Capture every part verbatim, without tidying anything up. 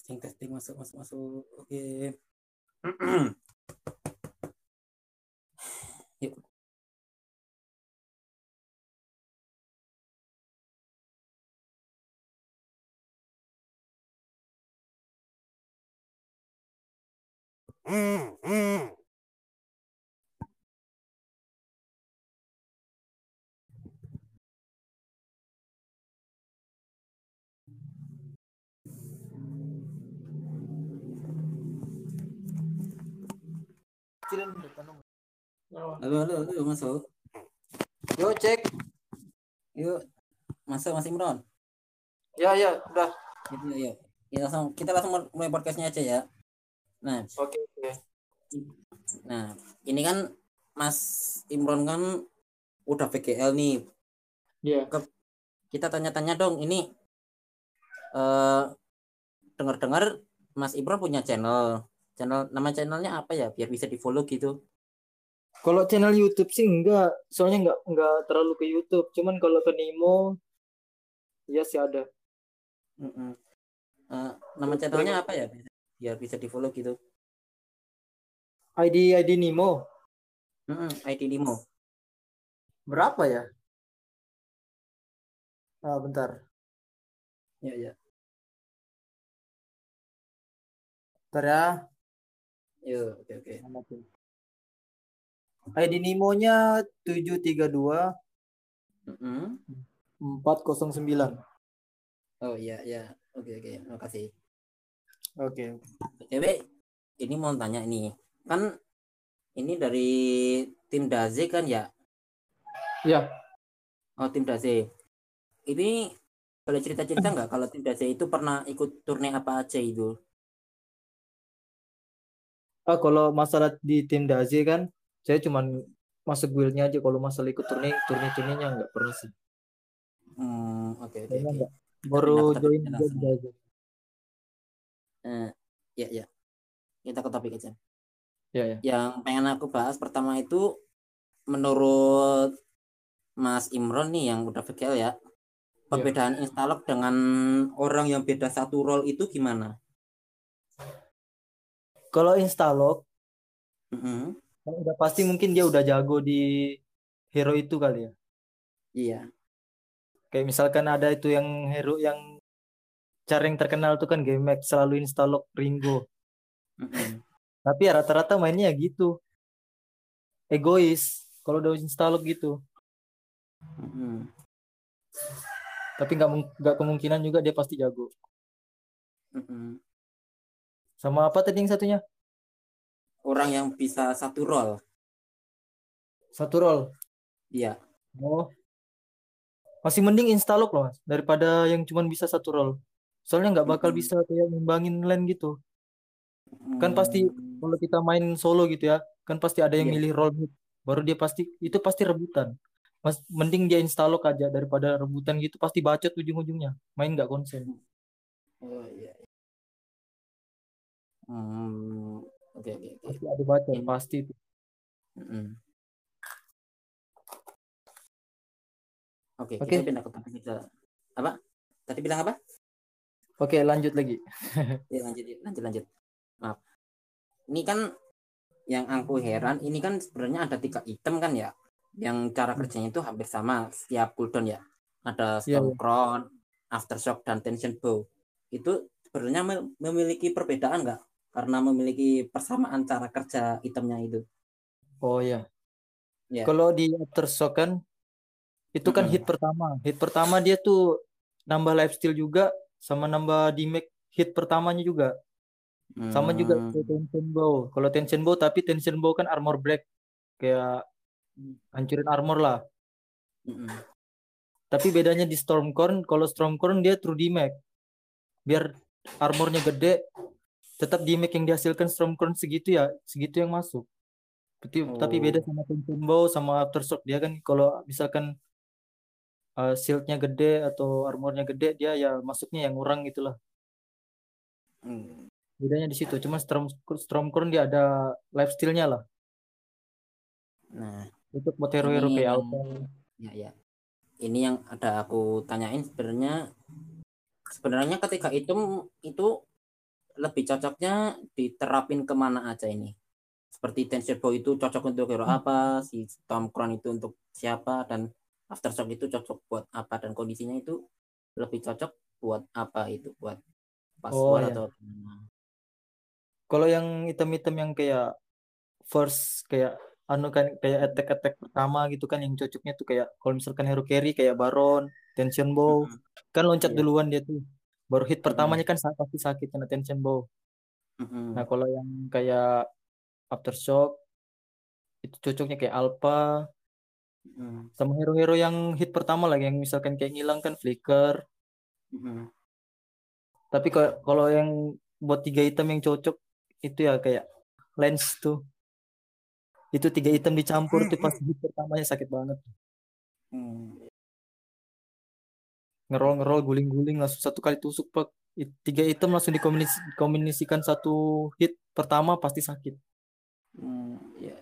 testing testing masuk masuk masuk. Oke. Yuk. Halo, halo, halo, masuk. Yuk, cek. Yuk, masuk Mas Imron. Ya, ya, udah. Gitu, ya. Ya, langsung, kita langsung mulai podcastnya aja ya. Nah, Oke, oke. Nah, ini kan Mas Imron kan udah V G L nih. Iya. Ke- Kita tanya-tanya dong, ini eh, dengar-dengar Mas Imron punya channel. Channel nama channelnya apa ya? Biar bisa di-follow gitu. Kalau channel YouTube sih enggak, soalnya enggak enggak terlalu ke YouTube. Cuman kalau ke Nemo, ya sih ada. Mm-mm. Eh, nama channelnya apa ya? Biar bisa di-follow gitu. I D I D Nemo. Mm-mm, I D Limo. Berapa ya? Ah, bentar. Ya, ya. Bentar ya. Yuk, oke, oke. I D Nemo-nya tujuh tiga dua Mm-mm. empat nol sembilan. Oh iya, iya. Oke, oke. Makasih. Oke. Cewek, ini mau tanya ini. Kan ini dari tim Daze kan ya? Ya. Oh, tim Daze. Ini boleh cerita-cerita nggak kalau tim Daze itu pernah ikut turnamen apa aja itu? Ah, kalau masalah di tim Daze kan, saya cuman masuk guildnya aja. Kalau masalah ikut turni, turni-turninya nggak pernah sih. Hmm, oke, oke, Kayaknya oke. nggak. Kita Baru pindah ke topik join aja guild langsung ya. Daze. Eh, ya, ya. Kita ke topik aja. Ya, ya. Yang pengen aku bahas pertama itu menurut Mas Imron nih yang udah V G L ya, Ya. perbedaan instalok dengan orang yang beda satu role itu gimana? Kalau instalok, Mm-mm. kan udah pasti mungkin dia udah jago di hero itu kali ya. Iya. Kayak misalkan ada itu yang hero yang cara yang terkenal tuh kan Game Max selalu instalok Ringo. Mm-mm. Tapi ya rata-rata mainnya ya gitu. Egois kalau udah instalok gitu. Mm-mm. Tapi nggak mung- nggak kemungkinan juga dia pasti jago. Mm-mm. Sama apa tadi yang satunya? Orang yang bisa satu role. Satu roll. Iya. Oh, masih mending instalok loh Mas, daripada yang cuma bisa satu roll. Soalnya nggak bakal Mm-mm. bisa kayak ngembangin lane gitu. Kan pasti Mm. kalau kita main solo gitu ya, kan pasti ada yang Iya. milih role mid. Baru dia pasti itu pasti rebutan. Mas mending dia instalok aja daripada rebutan gitu pasti bacot ujung-ujungnya. Main nggak konsen. Oh iya. Hmm, oke, oke, oke. Pasti ada bacot Ini. pasti itu. Mm-mm. Oke, kita Oke. pindah ke topik kita. Apa? Tadi bilang apa? Oke, lanjut lagi. Ya, lanjut, lanjut, lanjut. Maaf. Ini kan yang aku heran, ini kan sebenarnya ada tiga item kan ya, yang cara kerjanya itu hampir sama setiap cooldown ya. Ada Iya, iya. Stormcrown, Aftershock, dan Tension Bow. Itu sebenarnya memiliki perbedaan nggak? Karena memiliki persamaan cara kerja itemnya itu. Oh iya. Ya. Kalau di Aftershock kan itu kan hit Mm-mm. pertama. Hit pertama dia tuh nambah lifesteal juga sama nambah damage hit pertamanya juga. Sama juga Hmm. kayak Tension Bow. Kalau Tension Bow tapi Tension Bow kan armor break kayak hancurin armor lah. Mm-mm. Tapi bedanya di Stormcorn, kalau Stormcorn dia true damage. Biar armornya gede, tetap damage yang dihasilkan Stormcorn segitu ya, segitu yang masuk. Tapi, tapi beda Oh. sama Tension Bow sama Aftershock dia kan kalau misalkan uh, shieldnya gede atau armornya gede dia ya masuknya yang ngurang gitulah. Hmm. Bedanya di situ. Cuma Storm Stormcorn dia ada lifesteal-nya lah. Nah, Untuk buat ini hero-hero kayak yang Alpha. ya, ya. Ini yang ada aku tanyain sebenarnya sebenarnya ketika itu itu lebih cocoknya diterapin kemana aja ini? Seperti Tension Bow itu cocok untuk hero apa, si Stormcrown itu untuk siapa, dan Aftershock itu cocok buat apa, dan kondisinya itu lebih cocok buat apa itu, buat pas Oh war ya. atau gimana? Kalau yang item-item yang kayak first kayak anu kan kayak attack-attack pertama gitu kan yang cocoknya tuh kayak kalau misalkan hero carry kayak Baron, Tension Bow Mm-mm. kan loncat Iya. duluan dia tuh. Baru hit Mm-mm. pertamanya kan sa- pasti sakit kena Tension Bow. Nah, Mm-mm. kalau yang kayak Aftershock itu cocoknya kayak Alpha Mm-mm. sama hero-hero yang hit pertama lagi yang misalkan kayak ngilang kan Flicker. Mm-mm. Tapi kalau kalau yang buat tiga item yang cocok itu ya kayak Lens tuh. Itu tiga item dicampur tuh pas hit pertamanya sakit banget. Mm. Ngerol-ngerol guling-guling langsung satu kali tusuk pak. It- Tiga item langsung dikombinasikan satu hit pertama pasti sakit. Mm. Iya.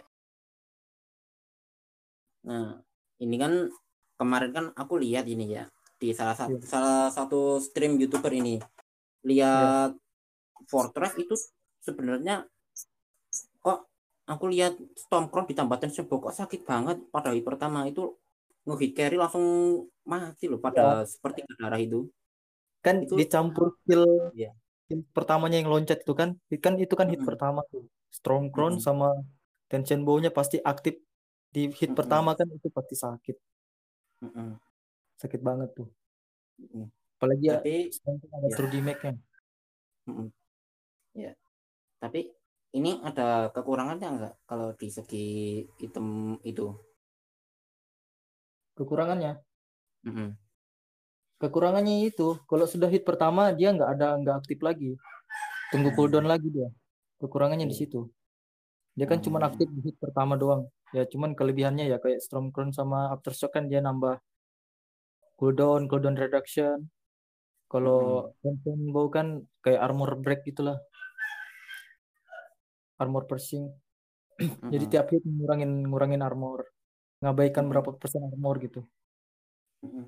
Nah, ini kan kemarin kan aku lihat ini ya di salah satu Iya. salah satu stream YouTuber ini, Iya. lihat Fortress itu sebenarnya kok aku lihat Stormcrown ditambah Tension Bow kok sakit banget pada hari pertama itu, nge-hit carry langsung mati loh pada Ya, seperti darah itu. kan Itu dicampur kill, ya. kill pertamanya yang loncat itu kan. Kan itu kan hit Mm-mm. pertama tuh. Stormcrown Mm-mm. sama Tension Bow-nya pasti aktif di hit Mm-mm. pertama kan itu pasti sakit. Mm-mm. Sakit banget tuh. Mm-mm. Apalagi ya Tapi sekarang kan ada ya. true damage-nya. Mm-mm. Ya. Tapi ini ada kekurangannya nggak kalau di segi item itu? Kekurangannya, Mm-mm. kekurangannya itu kalau sudah hit pertama dia nggak ada nggak aktif lagi. Tunggu cooldown Mm. lagi dia. Kekurangannya di Iya. situ. Dia kan cuma Mm. aktif di hit pertama doang. Ya cuman kelebihannya ya kayak Stormcrown sama Aftershock kan dia nambah cooldown, cooldown reduction. Kalau Mm-mm. Phantom Bow kan kayak armor break gitulah, armor piercing. Jadi Mm-mm. tiap hit ngurangin ngurangin armor, ngabaikan Mm-mm. berapa persen armor gitu. Mm-mm.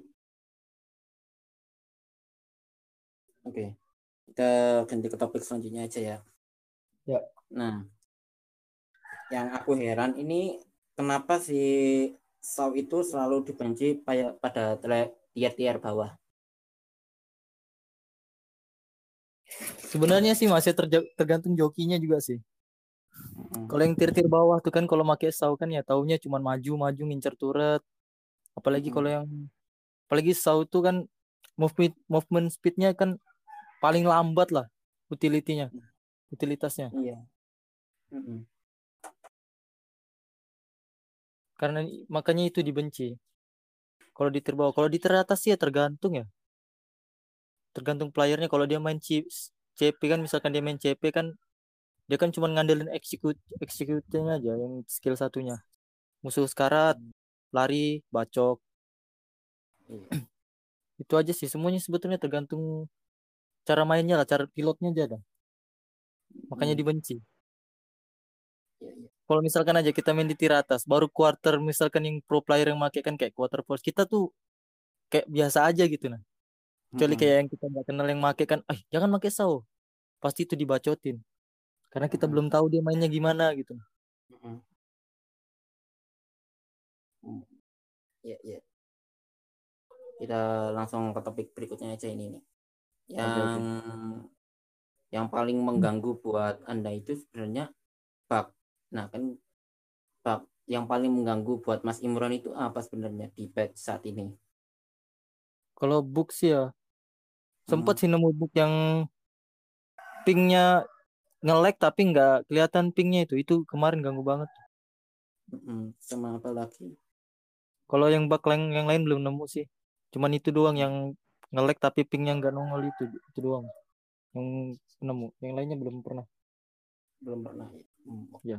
Oke, kita ganti ke topik selanjutnya aja ya. Ya, Nah, yang aku heran ini kenapa si Saw itu selalu dibenci pada pada tele- tier-tier bawah. sebenarnya sih masih terja- tergantung jokinya juga sih. Mm-mm. Kalau yang tir-tir bawah tuh kan kalau pakai saw kan ya taunya cuma maju-maju ngincer turret. Apalagi kalau Mm-mm. yang apalagi saw tuh kan movement movement speednya kan paling lambat lah utility-nya, utilitasnya. Iya. Mm-mm. Karena makanya itu dibenci. Kalau di tir bawah, kalau di tir atas sih ya tergantung ya. Tergantung playernya kalau dia main C- CP kan misalkan dia main C P kan dia kan cuma ngandelin execute execute-nya aja yang skill satunya. Musuh sekarat, lari, bacok. Iya. Itu aja sih semuanya sebetulnya tergantung cara mainnya lah, cara pilotnya aja dah. Makanya Mm. dibenci. Iya, iya. Kalau misalkan aja kita main di tiratas, baru quarter misalkan yang pro player yang make kan kayak quarter force, kita tuh kayak biasa aja gitu nah. Kecuali kayak Mm-mm. yang kita nggak kenal yang make kan, ah jangan make saw, pasti itu dibacotin. Karena kita Mm-mm. belum tahu dia mainnya gimana gitu. Mm-mm. Mm. Iya, iya. Kita langsung ke topik berikutnya aja ini nih. Oke Yang oke. yang paling mengganggu buat Anda itu sebenarnya bug. Nah, kan bug yang paling mengganggu buat Mas Imron itu apa sebenarnya di patch saat ini? Kalau book sih ya, sempet Mm-mm. sih nemu book yang pingnya nge-lag tapi nggak kelihatan pingnya itu. Itu kemarin ganggu banget. Mm-mm. Sama apa lagi? Kalau yang bug yang, yang lain belum nemu sih. Cuman itu doang yang nge-lag tapi pingnya nggak nongol itu. Itu doang yang nemu. Yang lainnya belum pernah. Belum pernah ya. Hmm, Ya.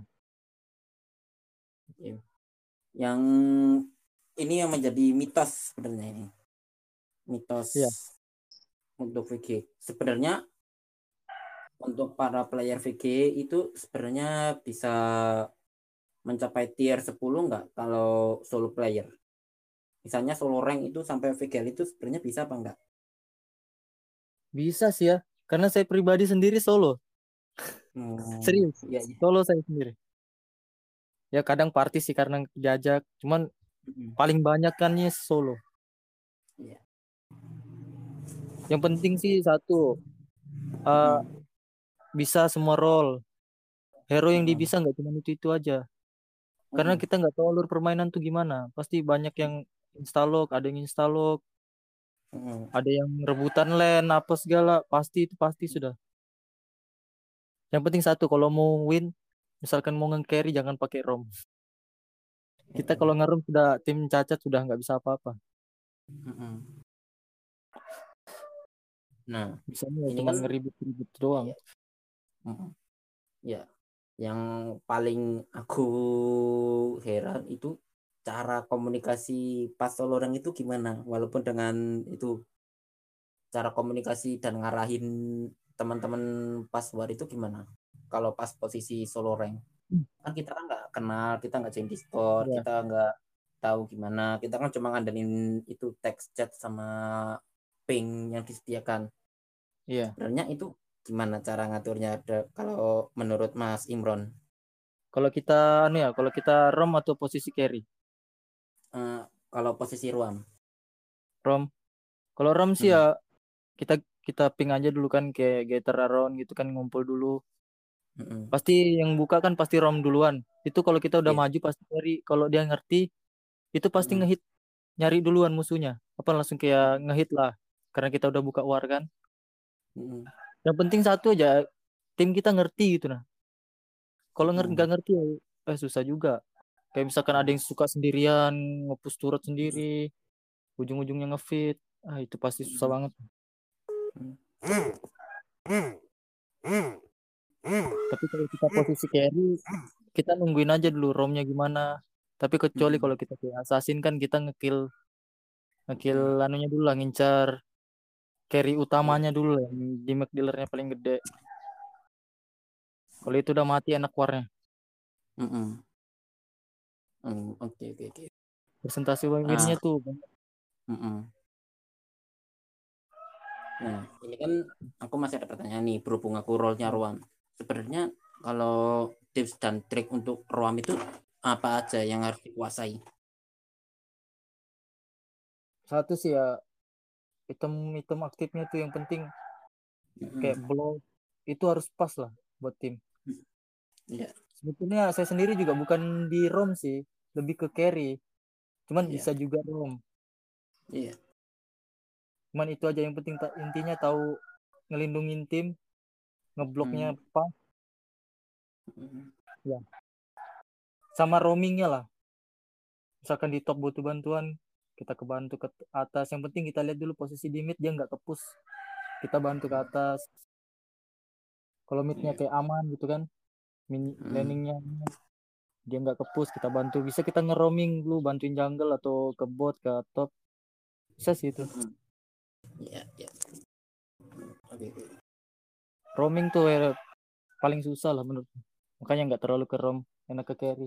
oke. Yang ini yang menjadi mitos sebenarnya ini. Mitos Iya. untuk V G. Sebenarnya untuk para player V G itu sebenarnya bisa mencapai tier sepuluh nggak kalau solo player? Misalnya solo rank itu sampai V G L itu sebenarnya bisa apa enggak? Bisa sih ya. Karena saya pribadi sendiri solo. Hmm, Serius. iya iya. Solo saya sendiri. Ya kadang party sih karena diajak. Cuman Mm-mm. paling banyak kan nih solo. Iya. Yang penting sih satu. eh, Mm-mm. bisa semua role. Hero yang Mm-mm. dibisa nggak cuma itu-itu aja. Karena Mm-mm. kita nggak tahu alur permainan tuh gimana. Pasti banyak yang instalok, ada yang instalok, Mm-mm. ada yang rebutan lane, apa segala. Pasti itu pasti sudah. Yang penting satu, kalau mau win, misalkan mau nge-carry jangan pakai rom. Kita kalau Mm-mm. nge-rom sudah tim cacat sudah nggak bisa apa-apa. Mm-mm. Nah, Bisanya ya ini cuma kan ngeribut-ribut doang. iya. Mm-mm. Ya, yang paling aku heran itu cara komunikasi pas Soloreng itu gimana? Walaupun dengan itu cara komunikasi dan ngarahin teman-teman pas war itu gimana? Kalau pas posisi Soloreng, kan kita kan nggak kenal, kita nggak join Discord, Ya, kita nggak tahu gimana. Kita kan cuma ngandelin itu text chat sama ping yang disediakan. iya. Sebenarnya itu gimana cara ngaturnya Ada- kalau menurut Mas Imron? Kalau kita anu ya, kalau kita rom atau posisi carry. Eh, kalau posisi ruam. Rom. Kalau rom sih ya Mm-mm. kita kita ping aja dulu kan kayak gather around gitu kan ngumpul dulu. Mm-mm. Pasti yang buka kan pasti rom duluan. Itu kalau kita udah Iya. maju pasti carry. Kalau dia ngerti itu pasti Mm-mm. ngehit nyari duluan musuhnya. Apa langsung kayak ngehit lah. Karena kita udah buka war kan. Mm-mm. Yang penting satu aja tim kita ngerti gitu nah. Kalau ngerti Mm-mm. nggak ngerti ya eh, susah juga. Kayak misalkan ada yang suka sendirian, ngepush turret sendiri, ujung-ujungnya ngefit. Ah, itu pasti susah Mm-mm. banget. Tapi kalau kita posisi carry, kita nungguin aja dulu romnya gimana. Tapi kecuali Mm-mm. kalau kita kayak assassin kan kita ngekill ngekill Mm-mm. anunya dulu lah, ngincar carry Iya. utamanya dulu lah, yang di Mac dealernya paling gede. Kalau itu udah mati enak warnya. Mm-mm. Mm, oke oke oke. Presentasi Ah, win-winnya tuh. mm-mm. Nah, ini kan aku masih ada pertanyaan nih berhubung aku role-nya Ruam. Sebenarnya kalau tips dan trik untuk Ruam itu apa aja yang harus dikuasai? Satu sih ya item-item aktifnya tuh yang penting kayak Mm-mm. blow itu harus pas lah buat tim. Iya, Sebetulnya saya sendiri juga bukan di rom sih, lebih ke carry. Cuman iya, bisa juga rom. iya. Cuman itu aja yang penting ta- intinya tahu ngelindungin tim, ngebloknya Mm, pas, mm, ya. Sama roamingnya lah. Misalkan di top butuh bantuan, kita kebantu ke atas. Yang penting kita lihat dulu posisi di mid dia nggak ke push. Kita bantu ke atas. Kalau midnya iya. kayak aman gitu kan, mini Mm, landingnya dia nggak ke push, kita bantu. Bisa kita nge-roaming dulu, bantuin jungle atau ke bot ke top. Bisa sih itu. mm, iya, iya. Oke, oke. Roaming tuh ya, paling susah lah menurut. Makanya nggak terlalu ke rom, enak ke carry.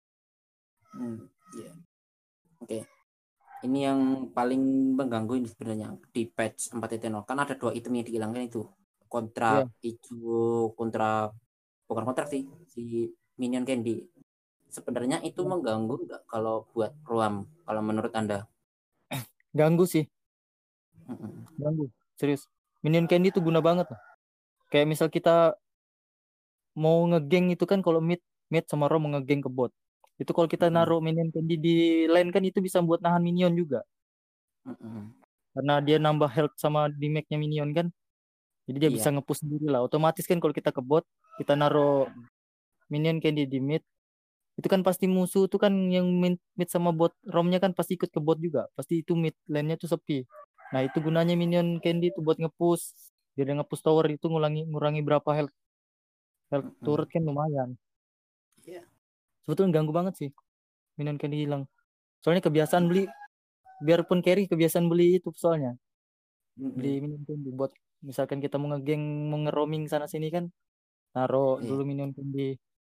Mm, iya. Oke. Ini yang paling mengganggu ini sebenarnya di patch empat titik nol kan ada dua item yang dihilangkan itu kontrak Iya, hijau kontrak bukan kontrak sih si minion candy sebenarnya itu iya. mengganggu nggak kalau buat ruam kalau menurut anda. Ganggu sih, Mm-mm. ganggu. Serius. Minion Candy tuh guna banget lah. Kayak misal kita mau ngegeng itu kan kalau mid mid sama rom mau ngegeng ke bot. Itu kalau kita Mm-mm. naruh minion candy di lane kan itu bisa buat nahan minion juga. Mm-mm. Karena dia nambah health sama damage-nya minion kan. Jadi dia bisa Iya. nge-push sendiri lah. Otomatis kan kalau kita ke bot, kita naruh Mm-mm. minion candy di mid, itu kan pasti musuh tuh kan yang mid, mid sama bot romnya kan pasti ikut ke bot juga. Pasti itu mid lane-nya tuh sepi. Nah, itu gunanya minion candy tuh buat nge-push. Jadi nge-push tower itu ngurangi ngurangi berapa health health Mm-mm. turret kan lumayan. Iya. Sebetulnya ganggu banget sih minion candy hilang. Soalnya kebiasaan beli, biarpun carry kebiasaan beli itu soalnya. Beli Mm-mm. minion candy buat misalkan kita mau ngegeng, mau nge-roaming sana sini kan, taruh Iya. dulu minion candy.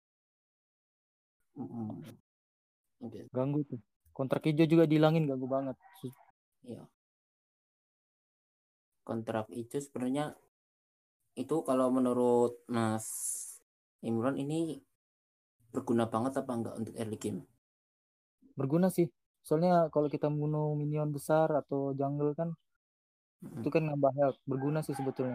Mm-mm. Oke. Ganggu tuh. Kontrak hijau juga dihilangin ganggu banget. Iya. Kontrak hijau sebenarnya Itu kalau menurut Mas Imran ini berguna banget apa enggak untuk early game? Berguna sih. Soalnya kalau kita bunuh minion besar atau jungle kan Mm-mm. itu kan nambah health. Berguna sih sebetulnya.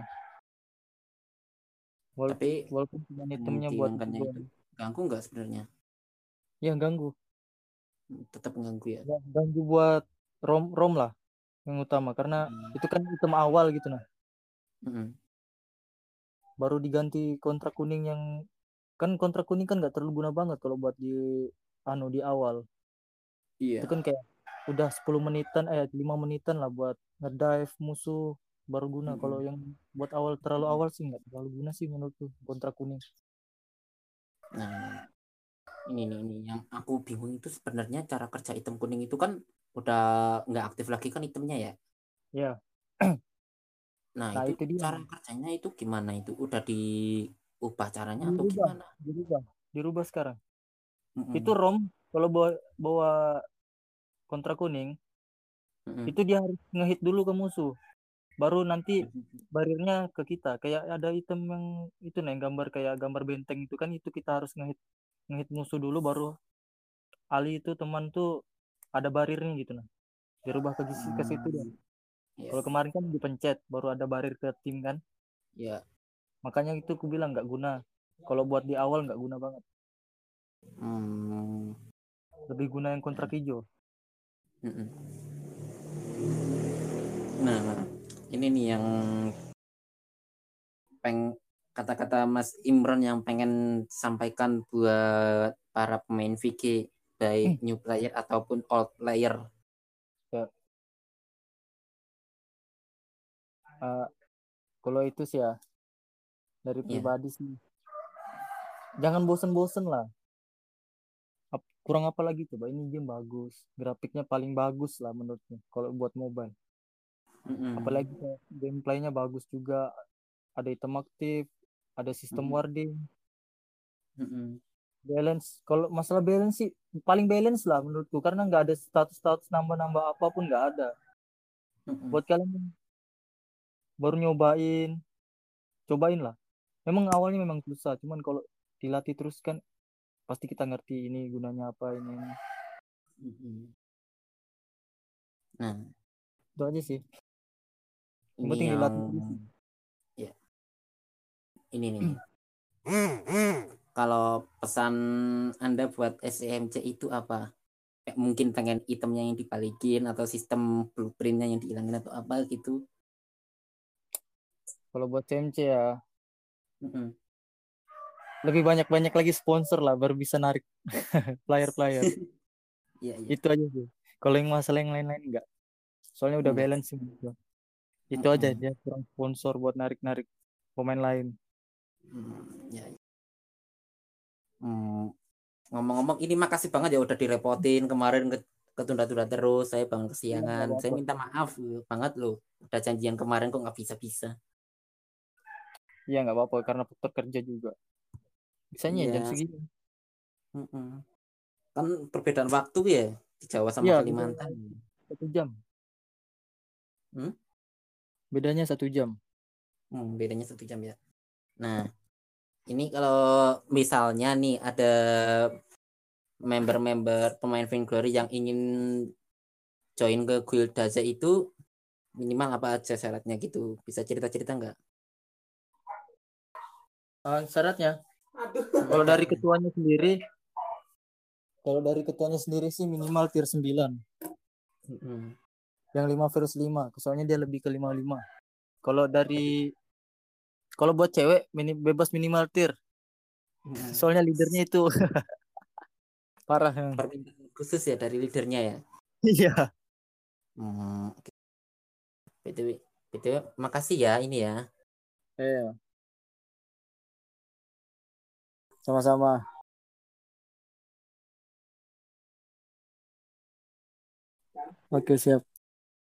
Wal- Tapi Walaupun cuma yang itemnya buat itu dihilangkannya itu doang. ganggu nggak sebenarnya? Ya ganggu. Tetap ganggu ya. Ya, ganggu buat rom rom lah yang utama karena Hmm. itu kan item awal gitu nah. Mm-mm. Baru diganti kontrak kuning yang kan kontrak kuning kan nggak terlalu guna banget kalau buat di anu di awal. Itu Iya. kan kayak udah sepuluh menitan eh lima menitan lah buat ngedive musuh baru guna. Kalau Mm-mm. yang buat awal terlalu awal sih nggak terlalu guna sih menurutku kontrak kuning. Nah, ini nih ini yang aku bingung itu sebenarnya cara kerja item kuning itu kan udah nggak aktif lagi kan itemnya ya. Ya, Nah, nah itu itu dia cara kerjanya itu gimana itu? Udah diubah caranya atau dirubah, gimana? dirubah, dirubah sekarang. Itu Mm-mm. rom kalau bawa bawa kontrak kuning Mm-mm. itu dia harus ngehit dulu ke musuh, baru nanti barirnya ke kita. Kayak ada item yang itu nih gambar kayak gambar benteng itu kan itu kita harus ngehit ngehit musuh dulu baru Ali itu teman tuh ada barirnya gitu nah. Dirubah ke ke situ dia. Hmm. Ya, Kalau kemarin kan dipencet baru ada barir ke tim kan. ya. Makanya itu aku bilang nggak guna. Kalau buat di awal nggak guna banget. Hmm. Lebih guna yang kontrak hijau. Mm-mm. Nah, ini nih yang peng kata-kata Mas Imran yang pengen sampaikan buat para pemain V G baik Hmm. new player ataupun old player. Ya, uh, kalau itu sih ya dari Ya. pribadi sih. Jangan bosen-bosen lah. Ap- Kurang apa lagi coba ini game bagus. Grafiknya paling bagus lah menurutku kalau buat mobile. Mm-mm. Apalagi kayak gameplaynya bagus juga. Ada item aktif, ada sistem Mm-mm. warding, Mm-mm. balance. Kalau masalah balance sih paling balance lah menurutku karena nggak ada status-status nambah-nambah apapun nggak ada. Mm-mm. Buat kalian yang baru nyobain, cobain lah. Memang awalnya memang susah, cuman kalau dilatih terus kan pasti kita ngerti ini gunanya apa ini. Mm-mm. Nah, Itu aja sih. Yang ini penting yang dilatih terus. ya ini nih nih. Kalau pesan Anda buat S C M C itu apa? Kayak mungkin pengen itemnya yang dibalikin atau sistem blueprintnya yang dihilangin atau apa gitu. Kalau buat C M C ya Mm-mm. lebih banyak-banyak lagi sponsor lah baru bisa narik player-player. Iya, iya. Itu aja sih. Kalau yang masalah yang lain-lain enggak. Soalnya udah Enggak. balance gitu. Itu aja Mm-mm. dia kurang sponsor buat narik-narik pemain lain. Hmm, ya, ya. Hmm, ngomong-ngomong ini makasih banget ya udah direpotin kemarin ke ketunda-tunda terus saya bangun Iya nggak kesiangan saya apa-apa. minta maaf loh, banget loh udah janjian kemarin kok nggak bisa-bisa. Iya nggak apa-apa karena faktor kerja juga. Bisanya jam Iya. segini. Mm-mm. Kan perbedaan waktu ya di Jawa sama Iya beda Kalimantan. satu jam. Hmm? Bedanya satu jam. Hmm, bedanya satu jam ya. Nah, ini kalau misalnya nih ada member-member pemain Vainglory yang ingin join ke guild Daza itu minimal apa aja syaratnya gitu, bisa cerita-cerita nggak? Ah, syaratnya Hmm, kalau dari syaratnya. ketuanya sendiri, kalau dari ketuanya sendiri sih minimal tier sembilan. Mm-mm. Yang lima versus lima. Soalnya dia lebih ke lima puluh lima. Kalau dari kalau buat cewek mini, bebas minimal tier. Mm-mm. Soalnya leadernya itu parah. Ya. Permintaan khusus ya dari leadernya ya. Iya. Hmm, oke. B T W, B T W, makasih ya ini ya. Iya. Sama-sama. Oke, siap.